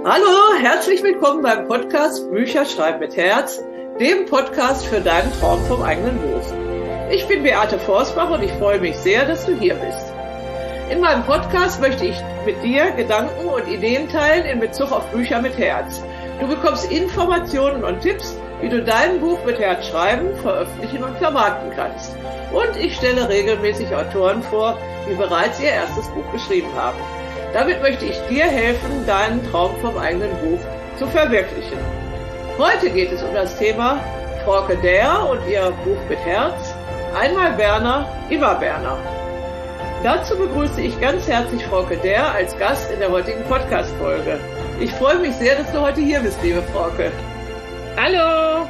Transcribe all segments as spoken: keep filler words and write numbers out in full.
Hallo, herzlich willkommen beim Podcast Bücher schreiben mit Herz, dem Podcast für deinen Traum vom eigenen Buch. Ich bin Beate Forsbach und ich freue mich sehr, dass du hier bist. In meinem Podcast möchte ich mit dir Gedanken und Ideen teilen in Bezug auf Bücher mit Herz. Du bekommst Informationen und Tipps, wie du dein Buch mit Herz schreiben, veröffentlichen und vermarkten kannst. Und ich stelle regelmäßig Autoren vor, die bereits ihr erstes Buch geschrieben haben. Damit möchte ich dir helfen, deinen Traum vom eigenen Buch zu verwirklichen. Heute geht es um das Thema Frauke Där und ihr Buch mit Herz. Einmal Berner, immer Berner. Dazu begrüße ich ganz herzlich Frauke Där als Gast in der heutigen Podcast-Folge. Ich freue mich sehr, dass du heute hier bist, liebe Frauke. Hallo!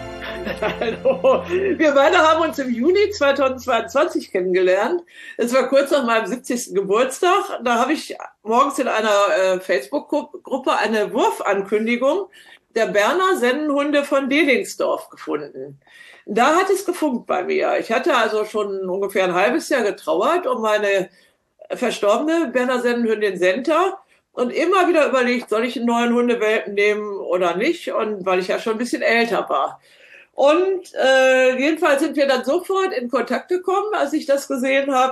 Hallo! Wir beide haben uns im Juni zweitausendzweiundzwanzig kennengelernt. Es war kurz nach meinem siebzigsten Geburtstag. Da habe ich morgens in einer äh, Facebook-Gruppe eine Wurfankündigung der Berner Sennenhunde von Delingsdorf gefunden. Da hat es gefunkt bei mir. Ich hatte also schon ungefähr ein halbes Jahr getrauert um meine verstorbene Berner Sennenhündin Senta und immer wieder überlegt, soll ich einen neuen Hundewelpen nehmen oder nicht? Und weil ich ja schon ein bisschen älter war. Und äh, jedenfalls sind wir dann sofort in Kontakt gekommen, als ich das gesehen habe.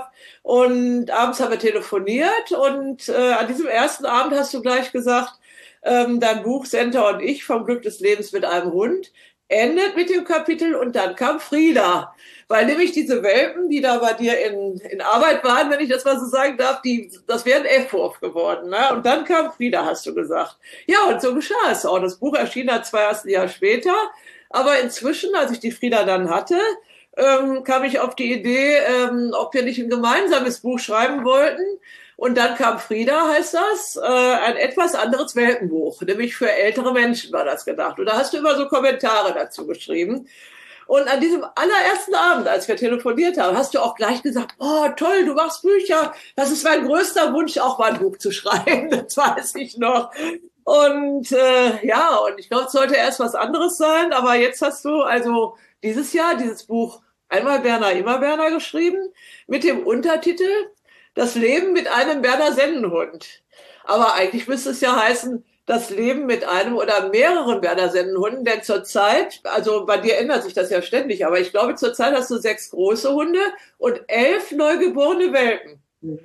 Und abends haben wir telefoniert. Und äh, an diesem ersten Abend hast du gleich gesagt, ähm, dein Buch Senta und ich vom Glück des Lebens mit einem Hund endet mit dem Kapitel. Und dann kam Frieda. Weil nämlich diese Welpen, die da bei dir in, in Arbeit waren, wenn ich das mal so sagen darf, die, das wäre ein F-Wurf geworden. Ne? Und dann kam Frieda, hast du gesagt. Ja, und so geschah es auch. Das Buch erschien dann zwei Jahre später. Aber inzwischen, als ich die Frieda dann hatte, ähm, kam ich auf die Idee, ähm, ob wir nicht ein gemeinsames Buch schreiben wollten. Und dann kam Frieda, heißt das, äh, ein etwas anderes Welpenbuch. Nämlich für ältere Menschen war das gedacht. Und da hast du immer so Kommentare dazu geschrieben. Und an diesem allerersten Abend, als wir telefoniert haben, hast du auch gleich gesagt, oh toll, du machst Bücher. Das ist mein größter Wunsch, auch mal ein Buch zu schreiben. Das weiß ich noch. Und äh, ja, und ich glaube, es sollte erst was anderes sein, aber jetzt hast du also dieses Jahr dieses Buch Einmal Berner, immer Berner geschrieben mit dem Untertitel Das Leben mit einem Berner Sennenhund. Aber eigentlich müsste es ja heißen, das Leben mit einem oder mehreren Berner Sennenhunden, denn zurzeit, also bei dir ändert sich das ja ständig, aber ich glaube, zurzeit hast du sechs große Hunde und elf neugeborene Welpen.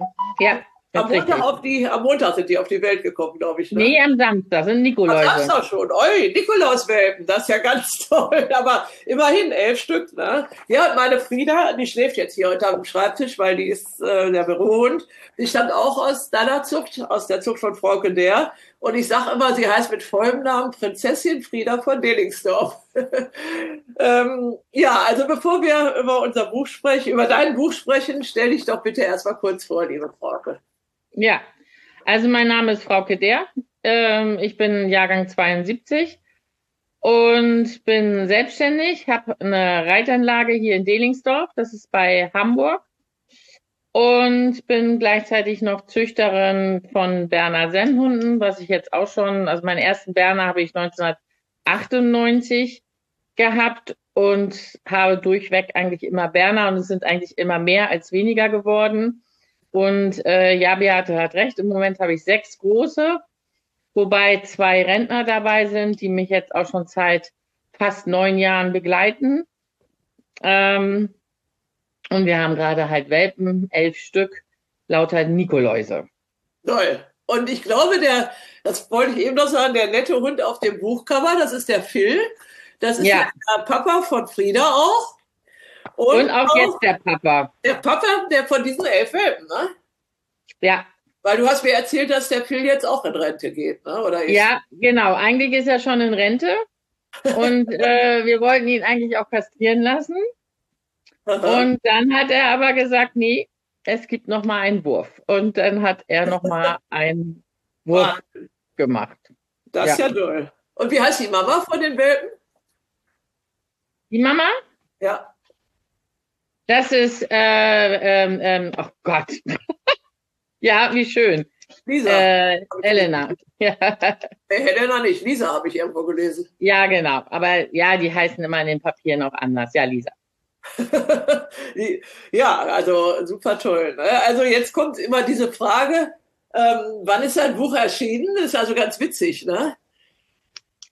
Ja. Am Montag, auf die, am Montag sind die auf die Welt gekommen, glaube ich. Ne? Nee, am Samstag sind Nikoläuse. Am Samstag schon. Oi, Nikolauswelpen, das ist ja ganz toll. Aber immerhin elf Stück. Ne? Ja, und meine Frieda, die schläft jetzt hier unter dem Schreibtisch, weil die ist äh, der Bürohund. Die stammt auch aus deiner Zucht, aus der Zucht von Frauke Där. Und ich sage immer, sie heißt mit vollem Namen Prinzessin Frieda von Delingsdorf. ähm, ja, also bevor wir über unser Buch sprechen, über dein Buch sprechen, stell dich doch bitte erstmal kurz vor, liebe Frauke. Ja, also mein Name ist Frauke Där. Ähm, ich bin Jahrgang zweiundsiebzig und bin selbstständig, habe eine Reitanlage hier in Delingsdorf, das ist bei Hamburg, und bin gleichzeitig noch Züchterin von Berner Sennenhunden, was ich jetzt auch schon, also meinen ersten Berner habe ich neunzehnhundertachtundneunzig gehabt und habe durchweg eigentlich immer Berner und es sind eigentlich immer mehr als weniger geworden. Und äh, ja, Beate hat recht, im Moment habe ich sechs große, wobei zwei Rentner dabei sind, die mich jetzt auch schon seit fast neun Jahren begleiten. Ähm, und wir haben gerade halt Welpen, elf Stück, lauter Nikoläuse. Toll. Und ich glaube, der, das wollte ich eben noch sagen, der nette Hund auf dem Buchcover, das ist der Phil. Das ist ja. der Papa von Frieda auch. Und, und auch, auch jetzt der Papa. Der Papa, der von diesen elf Welpen, ne? Ja. Weil du hast mir erzählt, dass der Phil jetzt auch in Rente geht, ne? Oder ist? Ja, genau. Eigentlich ist er schon in Rente. Und äh, wir wollten ihn eigentlich auch kastrieren lassen. Aha. Und dann hat er aber gesagt, nee, es gibt noch mal einen Wurf. Und dann hat er noch mal einen Wurf ah. gemacht. Das ist ja. ja toll. Und wie heißt die Mama von den Welpen? Die Mama? Ja. Das ist, äh, ähm, ähm, oh Gott. Ja, wie schön. Lisa. Äh, Helena. Ja. Hey, Helena nicht, Lisa habe ich irgendwo gelesen. Ja, genau. Aber ja, die heißen immer in den Papieren auch anders. Ja, Lisa. Ja, also super toll. Ne? Also jetzt kommt immer diese Frage, ähm, wann ist dein Buch erschienen? Das ist also ganz witzig, ne?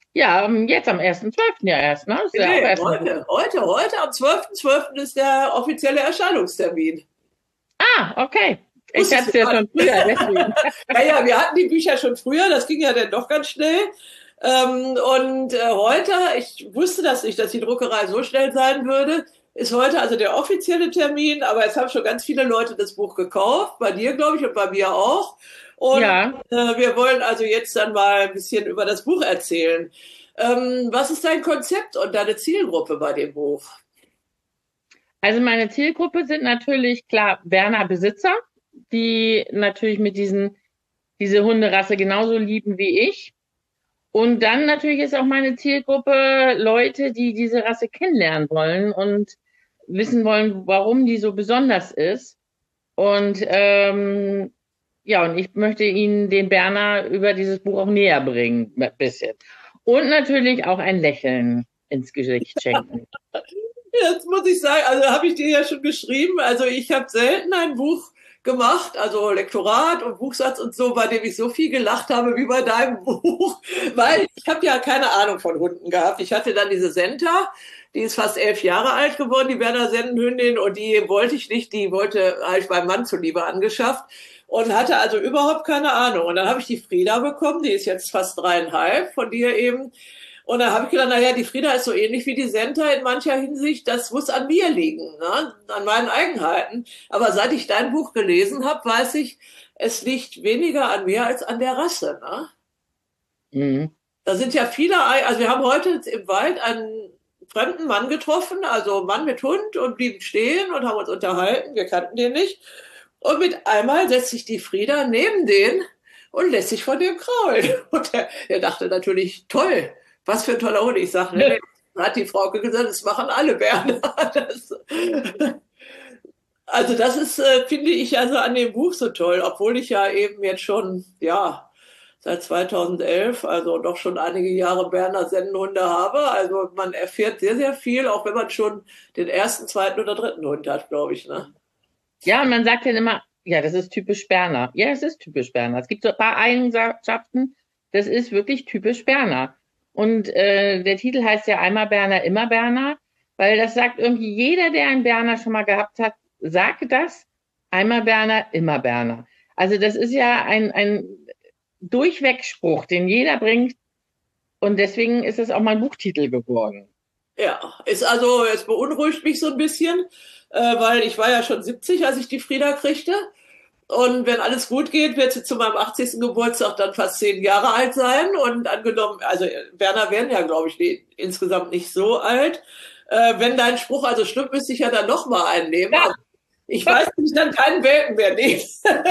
Ja, ähm, jetzt am ersten zwölften ja erst, ne? Ist ja auch Nee, erst mal. heute, heute, heute, am zwölften zwölften ist der offizielle Erscheinungstermin. Ah, okay. Ich Wusstest hatte du es ja gar schon nicht. früher, deswegen. Ja, ja, wir hatten die Bücher schon früher, das ging ja dann doch ganz schnell. Ähm, und äh, heute, ich wusste das nicht, dass die Druckerei so schnell sein würde, ist heute also der offizielle Termin, aber es haben schon ganz viele Leute das Buch gekauft, bei dir, glaube ich, und bei mir auch. Und Ja, äh, wir wollen also jetzt dann mal ein bisschen über das Buch erzählen. Ähm, was ist dein Konzept und deine Zielgruppe bei dem Buch? also meine Zielgruppe sind natürlich klar Berner Besitzer, die natürlich mit diesen, diese Hunderasse genauso lieben wie ich. Und dann natürlich ist auch meine Zielgruppe Leute, die diese Rasse kennenlernen wollen und wissen wollen, warum die so besonders ist. Und ähm, ja, und ich möchte Ihnen den Berner über dieses Buch auch näher bringen, ein bisschen. Und natürlich auch ein Lächeln ins Gesicht schenken. Jetzt muss ich sagen, also habe ich dir ja schon geschrieben, also ich habe selten ein Buch gemacht, also Lektorat und Buchsatz und so, bei dem ich so viel gelacht habe wie bei deinem Buch, weil ich habe ja keine Ahnung von Hunden gehabt. Ich hatte dann diese Senta, die ist fast elf Jahre alt geworden, die Berner Sennenhündin, und die wollte ich nicht, die wollte habe ich meinem Mann zuliebe angeschafft und hatte also überhaupt keine Ahnung. Und dann habe ich die Frieda bekommen, die ist jetzt fast dreieinhalb, von dir eben. Und da habe ich gedacht, naja, die Frieda ist so ähnlich wie die Senta in mancher Hinsicht, das muss an mir liegen, ne? An meinen Eigenheiten. Aber seit ich dein Buch gelesen habe, weiß ich, es liegt weniger an mir als an der Rasse. Ne? Mhm. Da sind ja viele, also wir haben heute im Wald einen fremden Mann getroffen, also Mann mit Hund, und blieben stehen und haben uns unterhalten, wir kannten den nicht. Und mit einmal setzt sich die Frieda neben den und lässt sich von dem kraulen. Und er, er dachte natürlich, toll, was für ein toller Hund. Ich sage, ne, ne, hat die Frauke gesagt, das machen alle Berner. Das, also das ist, äh, finde ich, also an dem Buch so toll, obwohl ich ja eben jetzt schon, ja, seit zweitausendelf, also doch schon einige Jahre Berner Sennenhunde habe. Also man erfährt sehr, sehr viel, auch wenn man schon den ersten, zweiten oder dritten Hund hat, glaube ich, ne? Ja, und man sagt dann immer, ja, das ist typisch Berner. Ja, es ist typisch Berner. Es gibt so ein paar Eigenschaften, das ist wirklich typisch Berner. Und äh, der Titel heißt ja einmal Berner, immer Berner, weil das sagt irgendwie jeder, der einen Berner schon mal gehabt hat, sagt das, einmal Berner, immer Berner. Also das ist ja ein, ein Durchwegspruch, den jeder bringt. Und deswegen ist es auch mein Buchtitel geworden. Ja, ist also, es beunruhigt mich so ein bisschen, äh, weil ich war ja schon siebzig, als ich die Frieda kriegte. Und wenn alles gut geht, wird sie zu meinem achtzigsten Geburtstag dann fast zehn Jahre alt sein. Und angenommen, also Berner werden ja, glaube ich, die, insgesamt nicht so alt. Äh, wenn dein Spruch also stimmt, müsste ich ja dann noch mal einen nehmen. Ja, Also ich weiß, dass ich dann keinen Welpen mehr nehme.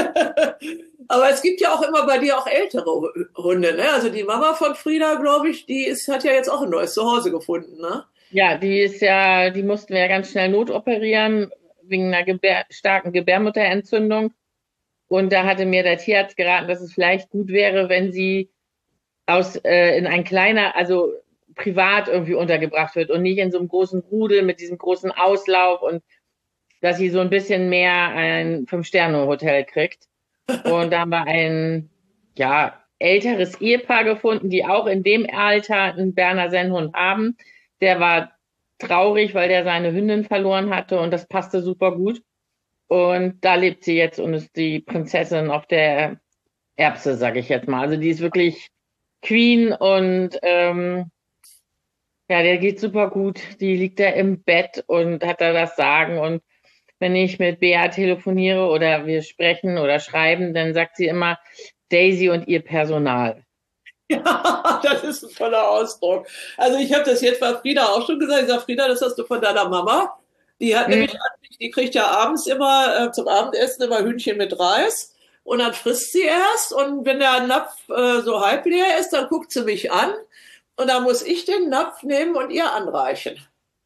Aber es gibt ja auch immer bei dir auch ältere Hunde, ne? Also die Mama von Frieda, glaube ich, die ist, hat ja jetzt auch ein neues Zuhause gefunden, ne? ja, die ist ja, die mussten wir ja ganz schnell notoperieren wegen einer Gebär, starken Gebärmutterentzündung. Und da hatte mir der Tierarzt geraten, dass es vielleicht gut wäre, wenn sie aus äh, in ein kleiner, also privat irgendwie untergebracht wird und nicht in so einem großen Rudel mit diesem großen Auslauf, und dass sie so ein bisschen mehr ein Fünf-Sterne-Hotel kriegt. Und da haben wir ein, ja, älteres Ehepaar gefunden, die auch in dem Alter einen Berner Sennhund haben. Der war traurig, weil der seine Hündin verloren hatte, und das passte super gut. Und da lebt sie jetzt und ist die Prinzessin auf der Erbse, sage ich jetzt mal. Also die ist wirklich Queen, und ähm, ja, der geht super gut. Die liegt da im Bett und hat da das Sagen. Und wenn ich mit Bea telefoniere oder wir sprechen oder schreiben, dann sagt sie immer Daisy und ihr Personal. Ja, das ist ein toller Ausdruck. Also ich habe das jetzt bei Frieda auch schon gesagt. Ich sage, Frieda, das hast du von deiner Mama. Die hat nämlich, Hm. die kriegt ja abends immer äh, zum Abendessen immer Hühnchen mit Reis. Und dann frisst sie erst. Und wenn der Napf äh, so halb leer ist, dann guckt sie mich an. Und dann muss ich den Napf nehmen und ihr anreichen.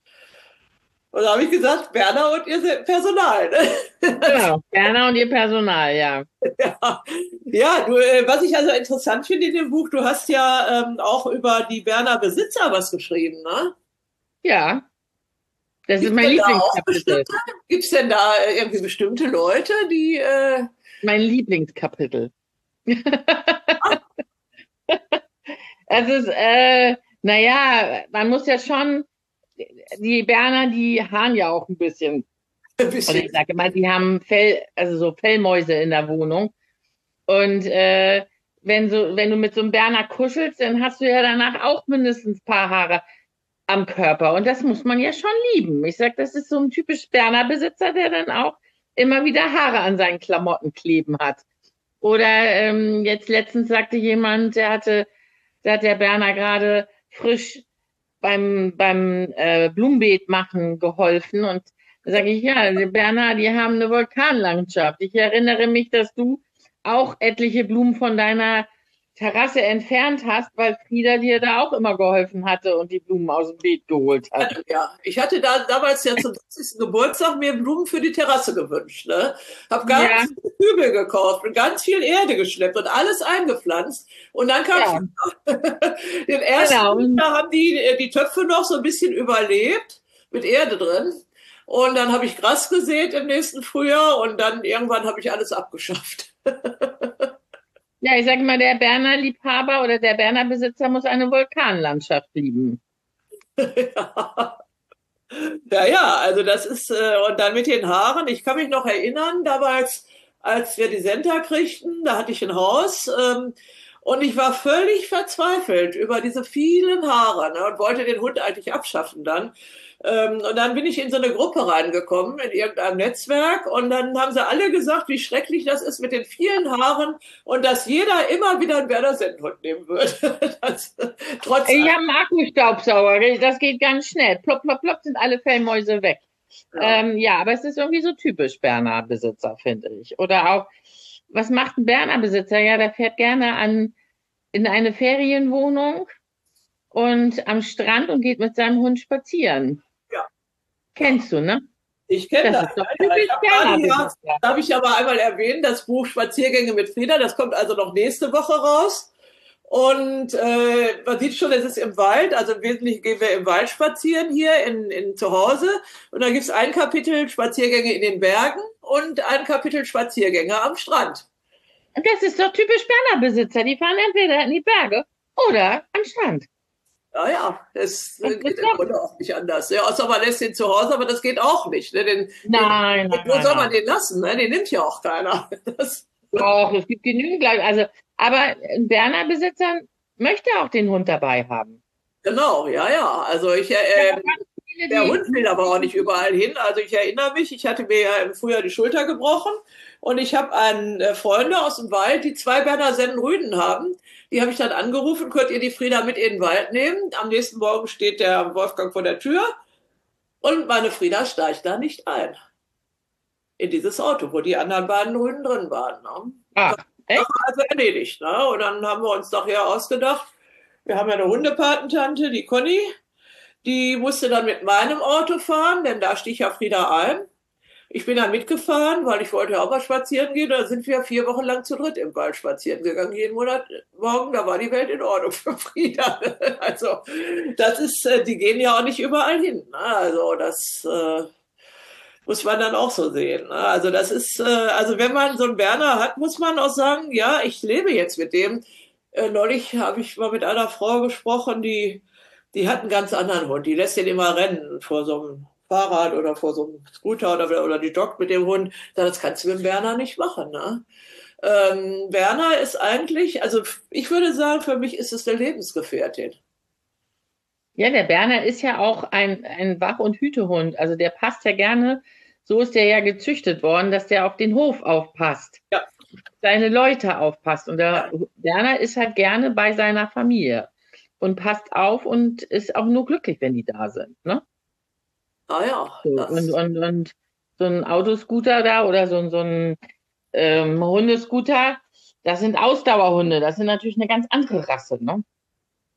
Und da habe ich gesagt, Berner und ihr Personal. Ne? Genau, Berner und ihr Personal, ja. Ja, ja du, äh, was ich also interessant finde in dem Buch, du hast ja ähm, auch über die Berner Besitzer was geschrieben, ne? Ja, das ist Gibt's mein denn da auch Lieblingskapitel. bestimmte, gibt's denn da äh, irgendwie bestimmte Leute, die, äh, Mein Lieblingskapitel. Das ist, äh, naja, man muss ja schon, die Berner, die haaren ja auch ein bisschen. Ein Und bisschen. ich sage mal, die haben Fell, also so Fellmäuse in der Wohnung. Und äh, wenn so, wenn du mit so einem Berner kuschelst, dann hast du ja danach auch mindestens ein paar Haare am Körper. Und das muss man ja schon lieben. Ich sag, das ist so ein typisch Berner Besitzer, der dann auch immer wieder Haare an seinen Klamotten kleben hat. Oder ähm, jetzt letztens sagte jemand, der hatte, da hat der Berner gerade frisch beim, beim äh, Blumenbeet machen geholfen. Und da sage ich, ja, die Berner, die haben eine Vulkanlandschaft. Ich erinnere mich, dass du auch etliche Blumen von deiner Terrasse entfernt hast, weil Frieda dir da auch immer geholfen hatte und die Blumen aus dem Beet geholt hat. Ja, ich hatte da damals ja zum sechzigsten Geburtstag mir Blumen für die Terrasse gewünscht. Ne? Hab ganz Ja, viele Kübel gekauft und ganz viel Erde geschleppt und alles eingepflanzt. Und dann kam ja, den ersten genau. Winter haben die die Töpfe noch so ein bisschen überlebt mit Erde drin. Und dann habe ich Gras gesät im nächsten Frühjahr und dann irgendwann habe ich alles abgeschafft. Ja, ich sage mal, der Berner Liebhaber oder der Berner Besitzer muss eine Vulkanlandschaft lieben. Ja. Ja, ja, also das ist, äh, und dann mit den Haaren, ich kann mich noch erinnern, damals, als wir die Senta kriegten, da hatte ich ein Haus, ähm, und ich war völlig verzweifelt über diese vielen Haare, ne, und wollte den Hund eigentlich abschaffen dann. Ähm, und dann bin ich in so eine Gruppe reingekommen, in irgendeinem Netzwerk, und dann haben sie alle gesagt, wie schrecklich das ist mit den vielen Haaren und dass jeder immer wieder einen Berner Sennenhund nehmen würde. Das, trotz Ich habe einen Akkustaubsauger, das geht ganz schnell. Plopp, plopp, plopp sind alle Fellmäuse weg. ja. Ähm, ja, aber es ist irgendwie so typisch Berner Besitzer, finde ich. Oder auch, was macht ein Berner Besitzer? Ja, der fährt gerne an, in eine Ferienwohnung und am Strand und geht mit seinem Hund spazieren. Ja. Kennst du, ne? Ich kenne Das das. ist doch Ja, ja. Ich typisch habe Berner gerade ja, Besitzer. darf ich aber einmal erwähnen, das Buch Spaziergänge mit Frieda, das kommt also noch nächste Woche raus. Und äh, man sieht schon, es ist im Wald, also im Wesentlichen gehen wir im Wald spazieren hier in, in zu Hause. Und dann gibt es ein Kapitel Spaziergänge in den Bergen und ein Kapitel Spaziergänge am Strand. Und das ist doch typisch Berner Besitzer. Die fahren entweder in die Berge oder am Strand. Ja, ja, das Das geht ist im doch, Grunde auch nicht anders. Ja, außer man lässt ihn zu Hause, aber das geht auch nicht. Ne? Den, den, nein, nein, wo nein, soll man nein. den lassen? Ne? Den nimmt ja auch keiner. Das, Doch, es gibt genügend, glaub ich. Also, aber ein Berner Besitzer möchte auch den Hund dabei haben. genau, ja, ja. Also ich, Ich habe äh, auch ganz viele, der die, Hund will aber auch nicht überall hin. Also ich erinnere mich, ich hatte mir ja im Frühjahr die Schulter gebrochen und ich habe einen äh, Freunde aus dem Wald, die zwei Berner Sennenrüden haben. Die habe ich dann angerufen, könnt ihr die Frieda mit in den Wald nehmen? Am nächsten Morgen steht der Wolfgang vor der Tür und meine Frieda steigt da nicht ein. In dieses Auto, wo die anderen beiden Rüden drin waren. Ne? ah, echt? Also erledigt. Ne? Und dann haben wir uns nachher ausgedacht, wir haben ja eine Hundepatentante, die Conny, die musste dann mit meinem Auto fahren, denn da stieg ja Frieda ein. Ich bin dann mitgefahren, weil ich wollte ja auch mal spazieren gehen. Da sind wir vier Wochen lang zu dritt im Wald spazieren gegangen. Jeden Monat morgen, da war die Welt in Ordnung für Frieda. Also das ist, die gehen ja auch nicht überall hin. Ne? Also das äh, muss man dann auch so sehen. Ne? Also das ist, äh, also wenn man so einen Berner hat, muss man auch sagen, ja, ich lebe jetzt mit dem. Äh, neulich habe ich mal mit einer Frau gesprochen, die, die hat einen ganz anderen Hund. Die lässt den immer rennen vor so einem Fahrrad oder vor so einem Scooter oder, oder die joggt mit dem Hund. Das kannst du mit dem Berner nicht machen. Ne? Ähm, Berner ist eigentlich, also ich würde sagen, für mich ist es eine Lebensgefährtin. Ja, der Berner ist ja auch ein, ein Wach- und Hütehund. Also der passt ja gerne, so ist der ja gezüchtet worden, dass der auf den Hof aufpasst, Ja, seine Leute aufpasst. Und der ja, Berner ist halt gerne bei seiner Familie und passt auf und ist auch nur glücklich, wenn die da sind. Ne? ah ja, So, und, das, und, und so ein Autoscooter da oder so, ein- so ein ähm, Hundescooter, das sind Ausdauerhunde. Das sind natürlich eine ganz andere Rasse. Ne?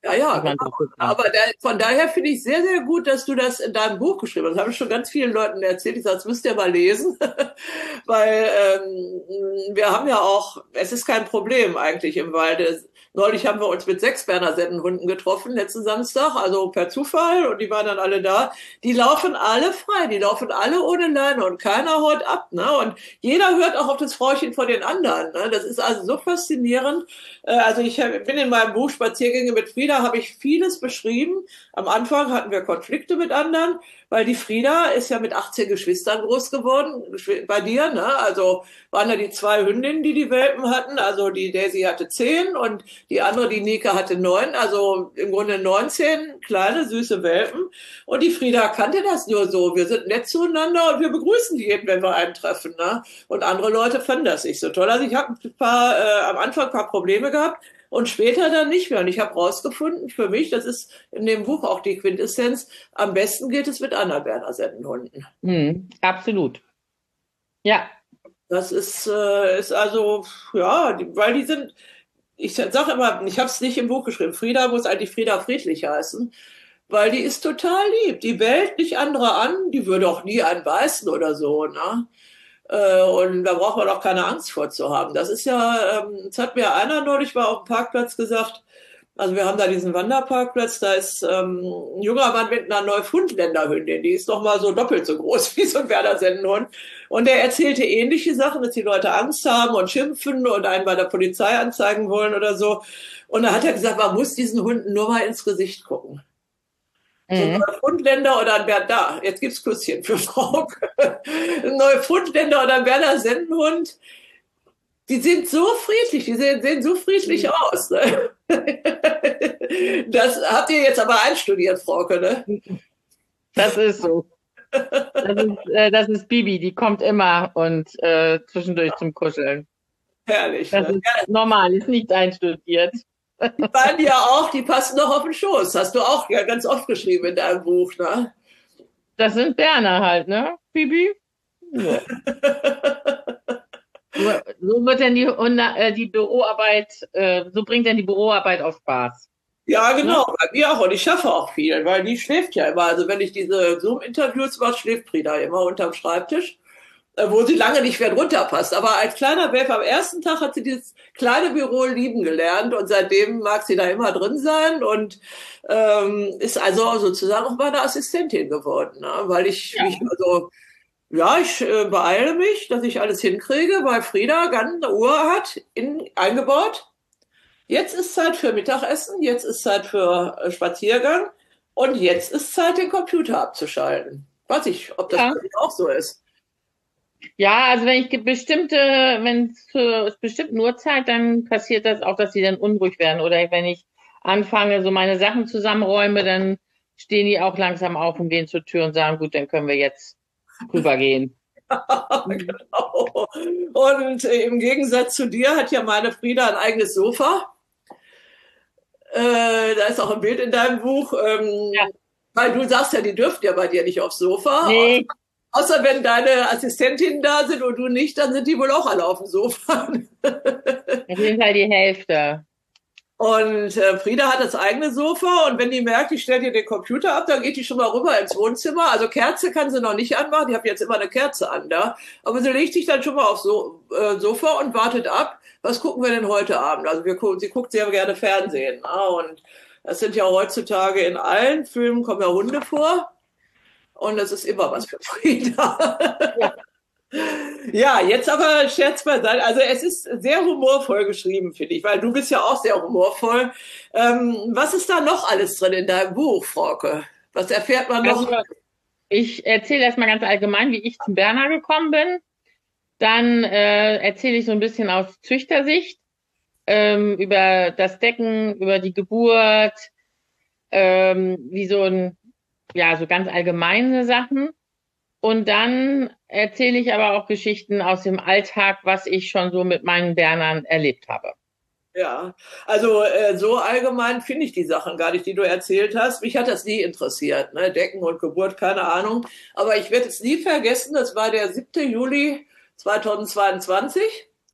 Ja, ja, genau. Aber da, von daher finde ich sehr, sehr gut, dass du das in deinem Buch geschrieben hast. Das habe ich schon ganz vielen Leuten erzählt. Ich sage, das müsst ihr mal lesen, weil ähm, wir haben ja auch, es ist kein Problem eigentlich im Walde. Neulich haben wir uns mit sechs Berner Sennenhunden getroffen, letzten Samstag, also per Zufall, und die waren dann alle da. Die laufen alle frei, die laufen alle ohne Leine und keiner haut ab, ne? Und jeder hört auch auf das Frauchen von den anderen, ne? Das ist also so faszinierend. Also ich bin in meinem Buch Spaziergänge mit Frieda, habe ich vieles beschrieben. Am Anfang hatten wir Konflikte mit anderen, weil die Frieda ist ja mit achtzehn Geschwistern groß geworden, bei dir, ne? Also waren ja die zwei Hündinnen, die die Welpen hatten. Also die Daisy hatte zehn und die andere, die Nika, hatte neun. Also im Grunde neunzehn kleine, süße Welpen. Und die Frieda kannte das nur so. Wir sind nett zueinander und wir begrüßen jeden, wenn wir einen treffen, ne? Und andere Leute fanden das nicht so toll. Also ich habe ein paar, äh, am Anfang ein paar Probleme gehabt. Und später dann nicht mehr. Und ich habe rausgefunden, für mich, das ist in dem Buch auch die Quintessenz, am besten geht es mit anderen Berner Sennenhunden. Mhm, absolut. Ja. Das ist, äh, ist also, ja, die, weil die sind, ich sage immer, ich habe es nicht im Buch geschrieben, Frieda muss eigentlich Frieda Friedlich heißen, weil die ist total lieb. Die bellt nicht andere an, die würde auch nie einen beißen oder so, ne? Und da braucht man auch keine Angst vor zu haben. Das ist ja, das hat mir einer neulich mal auf dem Parkplatz gesagt, also wir haben da diesen Wanderparkplatz, da ist ähm, ein junger Mann mit einer Neufundländerhündin, die ist noch mal so doppelt so groß wie so ein Berner Sennenhund. Und der erzählte ähnliche Sachen, dass die Leute Angst haben und schimpfen und einen bei der Polizei anzeigen wollen oder so. Und da hat er gesagt, man muss diesen Hunden nur mal ins Gesicht gucken. So ein Neufundländer oder ein Berner, da, jetzt gibt's Küsschen für Frau. Ein Neufundländer oder ein Berner Sennenhund, die sind so friedlich, die sehen, sehen so friedlich mhm. aus. Ne? Das habt ihr jetzt aber einstudiert, Frauke, ne? Das ist so. Das ist, äh, das ist Bibi, die kommt immer und äh, zwischendurch ja. zum Kuscheln. Herrlich. Das ne? ist ja. normal, ist nicht einstudiert. Die beiden ja auch, die passen doch auf den Schoß. Hast du auch ja ganz oft geschrieben in deinem Buch, ne? Das sind Berner halt, ne, Bibi? Ja. so, so wird denn die, äh, die Büroarbeit, äh, so bringt denn die Büroarbeit auch Spaß. Ja, genau, bei mir auch. Und ich schaffe auch viel, weil die schläft ja immer. Also wenn ich diese Zoom-Interviews mache, schläft Frieda immer unterm Schreibtisch, wo sie lange nicht mehr drunter passt. Aber als kleiner Welpe am ersten Tag hat sie dieses kleine Büro lieben gelernt und seitdem mag sie da immer drin sein und ähm, ist also sozusagen auch meine Assistentin geworden, ne? Weil ich ja. mich also ja, ich äh, beeile mich, dass ich alles hinkriege, weil Frieda ganz eine Uhr hat in, eingebaut. Jetzt ist Zeit für Mittagessen, jetzt ist Zeit für äh, Spaziergang und jetzt ist Zeit, den Computer abzuschalten. Weiß ich, ob das ja. auch so ist. Ja, also wenn ich bestimmte, wenn es für bestimmte Uhrzeit, dann passiert das auch, dass sie dann unruhig werden. Oder wenn ich anfange, so meine Sachen zusammenräume, dann stehen die auch langsam auf und gehen zur Tür und sagen, gut, dann können wir jetzt rübergehen. Genau. Und äh, im Gegensatz zu dir hat ja meine Frieda ein eigenes Sofa. Äh, da ist auch ein Bild in deinem Buch. Ähm, ja. Weil du sagst ja, die dürfen ja bei dir nicht aufs Sofa. Nee. Außer wenn deine Assistentinnen da sind und du nicht, dann sind die wohl auch alle auf dem Sofa. Auf jeden Fall die Hälfte. Und äh, Frieda hat das eigene Sofa und wenn die merkt, ich stelle dir den Computer ab, dann geht die schon mal rüber ins Wohnzimmer. Also Kerze kann sie noch nicht anmachen, die hat jetzt immer eine Kerze an da. Aber sie legt sich dann schon mal aufs so äh, Sofa und wartet ab, was gucken wir denn heute Abend? Also wir gucken, sie guckt sehr gerne Fernsehen. Ah, und das sind ja heutzutage in allen Filmen kommen ja Hunde vor. Und das ist immer was für Frieda. Ja. Ja, jetzt aber Scherz beiseite. Also es ist sehr humorvoll geschrieben, finde ich, weil du bist ja auch sehr humorvoll. Ähm, was ist da noch alles drin in deinem Buch, Frauke? Was erfährt man noch? Also, ich erzähle erstmal ganz allgemein, wie ich zum Berner gekommen bin. Dann äh, erzähle ich so ein bisschen aus Züchtersicht ähm, über das Decken, über die Geburt, ähm, wie so ein ja, so ganz allgemeine Sachen. Und dann erzähle ich aber auch Geschichten aus dem Alltag, was ich schon so mit meinen Bernern erlebt habe. Ja, also äh, so allgemein finde ich die Sachen gar nicht, die du erzählt hast. Mich hat das nie interessiert, ne? Decken und Geburt, keine Ahnung. Aber ich werde es nie vergessen, das war der siebte Juli zweitausendzweiundzwanzig.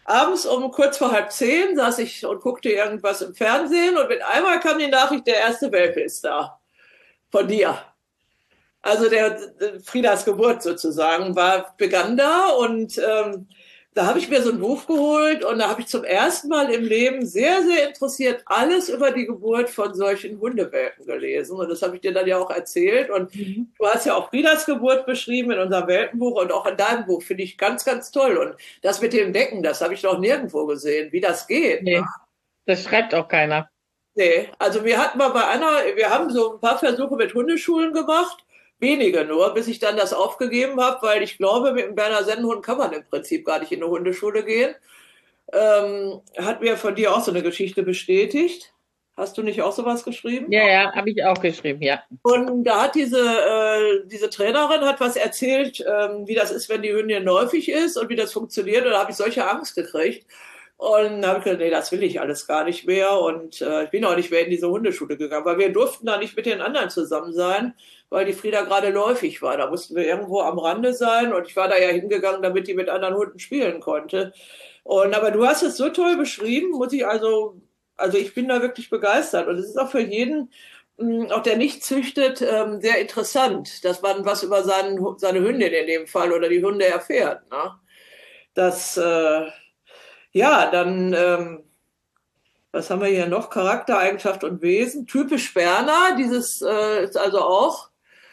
abends um kurz vor halb zehn saß ich und guckte irgendwas im Fernsehen und mit einmal kam die Nachricht, der erste Welpe ist da. Von dir. Also der, der Friedas Geburt sozusagen war, begann da und ähm, da habe ich mir so ein Buch geholt und da habe ich zum ersten Mal im Leben sehr, sehr interessiert alles über die Geburt von solchen Hundewelpen gelesen. Und das habe ich dir dann ja auch erzählt. Und Mhm. du hast ja auch Friedas Geburt beschrieben in unserem Welpenbuch und auch in deinem Buch. Finde ich ganz, ganz toll. Und das mit dem Decken, das habe ich noch nirgendwo gesehen, wie das geht. Ne? Nee, das schreibt auch keiner. Nee, also wir hatten mal bei einer, wir haben so ein paar Versuche mit Hundeschulen gemacht. Wenige nur, bis ich dann das aufgegeben habe, weil ich glaube, mit einem Berner Sennenhund kann man im Prinzip gar nicht in eine Hundeschule gehen. Ähm, hat mir von dir auch so eine Geschichte bestätigt. Hast du nicht auch sowas geschrieben? Ja, ja, habe ich auch geschrieben, ja. Und da hat diese, äh, diese Trainerin hat was erzählt, ähm, wie das ist, wenn die Hündin läufig ist und wie das funktioniert. Und da habe ich solche Angst gekriegt. Und da habe ich gesagt, nee, das will ich alles gar nicht mehr. Und äh, ich bin auch nicht mehr in diese Hundeschule gegangen, weil wir durften da nicht mit den anderen zusammen sein, weil die Frieda gerade läufig war. Da mussten wir irgendwo am Rande sein. Und ich war da ja hingegangen, damit die mit anderen Hunden spielen konnte. Und aber du hast es so toll beschrieben, muss ich also, also ich bin da wirklich begeistert. Und es ist auch für jeden, mh, auch der nicht züchtet, ähm, sehr interessant, dass man was über seinen, seine Hündin in dem Fall oder die Hunde erfährt. Ne? Das äh, ja, dann, ähm, was haben wir hier noch? Charaktereigenschaft und Wesen. Typisch Berner, dieses äh, ist also auch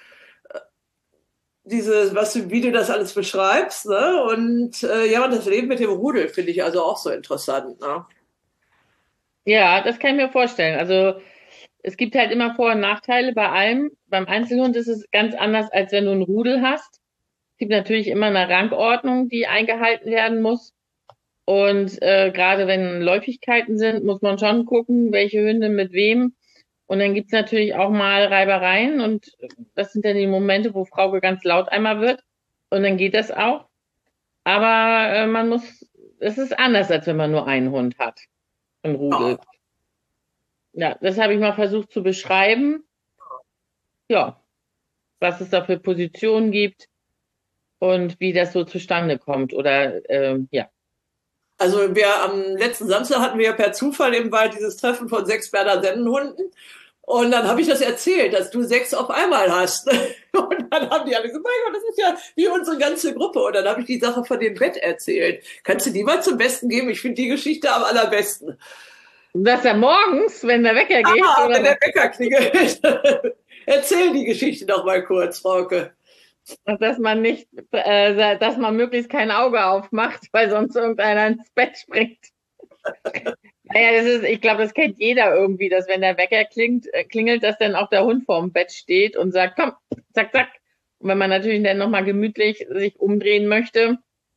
diese, was du, wie du das alles beschreibst, ne? Und äh, ja, und das Leben mit dem Rudel finde ich also auch so interessant, ne? Ja, das kann ich mir vorstellen. Also es gibt halt immer Vor- und Nachteile bei allem. Beim Einzelhund ist es ganz anders, als wenn du einen Rudel hast. Es gibt natürlich immer eine Rangordnung, die eingehalten werden muss. Und äh, gerade wenn Läufigkeiten sind, muss man schon gucken, welche Hunde mit wem. Und dann gibt's natürlich auch mal Reibereien. Und das sind dann die Momente, wo Frauke ganz laut einmal wird. Und dann geht das auch. Aber äh, man muss, es ist anders, als wenn man nur einen Hund hat, ein Ja. Rudel. Ja, das habe ich mal versucht zu beschreiben. Ja, was es da für Positionen gibt und wie das so zustande kommt. Oder ähm, ja. Also wir am letzten Samstag hatten wir ja per Zufall im Wald dieses Treffen von sechs Berner Sennenhunden. Und dann habe ich das erzählt, dass du sechs auf einmal hast. Und dann haben die alle gesagt, mein Gott, das ist ja wie unsere ganze Gruppe. Und dann habe ich die Sache von dem Bett erzählt. Kannst du die mal zum Besten geben? Ich finde die Geschichte am allerbesten. Dass er morgens, wenn der Wecker geht, Ah, oder wenn der was? Wecker klingelt. Erzähl die Geschichte doch mal kurz, Frauke. Dass man nicht, äh, dass man möglichst kein Auge aufmacht, weil sonst irgendeiner ins Bett springt. Naja, das ist, ich glaube, das kennt jeder irgendwie, dass wenn der Wecker klingt, äh, klingelt, dass dann auch der Hund vorm Bett steht und sagt, komm, zack, zack. Und wenn man natürlich dann nochmal gemütlich sich umdrehen möchte,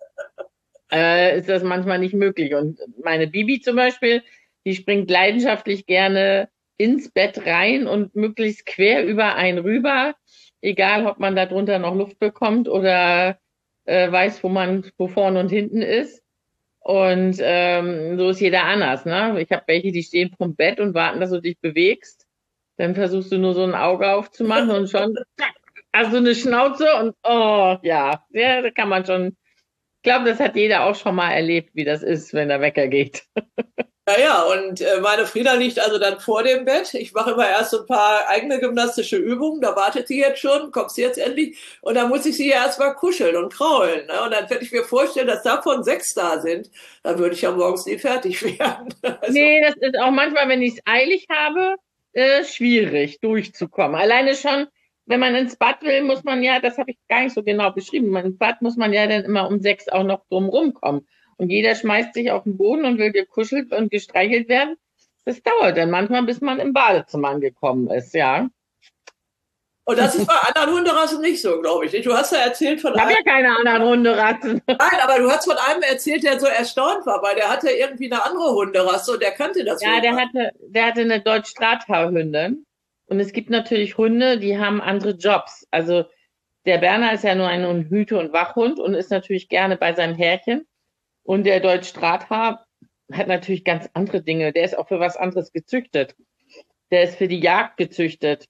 äh, ist das manchmal nicht möglich. Und meine Bibi zum Beispiel, die springt leidenschaftlich gerne ins Bett rein und möglichst quer über einen rüber, egal ob man da drunter noch Luft bekommt oder äh, weiß, wo man, wo vorne und hinten ist. Und ähm, so ist jeder anders, ne? Ich habe welche, die stehen vom Bett und warten, dass du dich bewegst. Dann versuchst du nur so ein Auge aufzumachen und schon, zack, hast du eine Schnauze und oh ja, ja, da kann man schon. Ich glaube, das hat jeder auch schon mal erlebt, wie das ist, wenn der Wecker geht. Naja, und äh, meine Frieda liegt also dann vor dem Bett. Ich mache immer erst so ein paar eigene gymnastische Übungen. Da wartet sie jetzt schon, kommt sie jetzt endlich. Und dann muss ich sie ja erstmal kuscheln und kraulen. Ne? Und dann könnte ich mir vorstellen, dass davon sechs da sind. Dann würde ich ja morgens nie fertig werden. Also, Nee, das ist auch manchmal, wenn ich es eilig habe, äh, schwierig durchzukommen. Alleine schon, wenn man ins Bad will, muss man ja, das habe ich gar nicht so genau beschrieben, ins Bad muss man ja dann immer um sechs auch noch drum rumkommen. Und jeder schmeißt sich auf den Boden und will gekuschelt und gestreichelt werden. Das dauert dann manchmal, bis man im Badezimmer angekommen ist, ja. und das ist bei anderen Hunderassen nicht so, glaube ich. Du hast ja erzählt von Ich habe einem, ja keine anderen Hunderassen. nein, aber du hast von einem erzählt, der so erstaunt war, weil der hatte irgendwie eine andere Hunderasse und der kannte das Ja, wohl. der hatte, der hatte eine Deutsch-Strathaar-Hündin. Und es gibt natürlich Hunde, die haben andere Jobs. Also der Berner ist ja nur ein Hüte- und Wachhund und ist natürlich gerne bei seinem Herrchen. Und der Deutsch-Strathaar hat natürlich ganz andere Dinge. Der ist auch für was anderes gezüchtet. Der ist für die Jagd gezüchtet